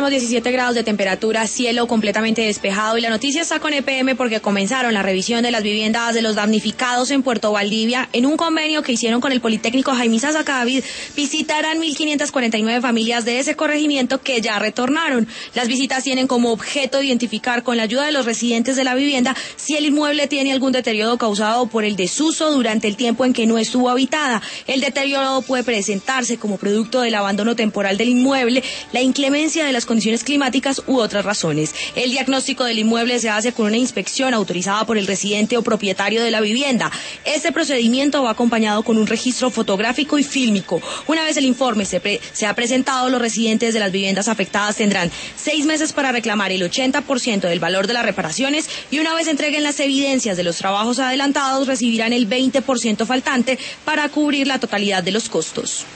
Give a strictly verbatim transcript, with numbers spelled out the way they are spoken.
unos diecisiete grados de temperatura, cielo completamente despejado, y la noticia está con E P M porque comenzaron la revisión de las viviendas de los damnificados en Puerto Valdivia. En un convenio que hicieron con el Politécnico Jaime Sacavid, visitarán mil quinientas cuarenta y nueve familias de ese corregimiento que ya retornaron. Las visitas tienen como objeto identificar con la ayuda de los residentes de la vivienda si el inmueble tiene algún deterioro causado por el desuso durante el tiempo en que no estuvo habitada. El deterioro puede presentarse como producto del abandono temporal del inmueble, la inclemencia de las condiciones climáticas u otras razones. El diagnóstico del inmueble se hace con una inspección autorizada por el residente o propietario de la vivienda. Este procedimiento va acompañado con un registro fotográfico y fílmico. Una vez el informe se, pre se ha presentado, los residentes de las viviendas afectadas tendrán seis meses para reclamar el ochenta por ciento del valor de las reparaciones, y una vez entreguen las evidencias de los trabajos adelantados recibirán el veinte por ciento faltante para cubrir la totalidad de los costos.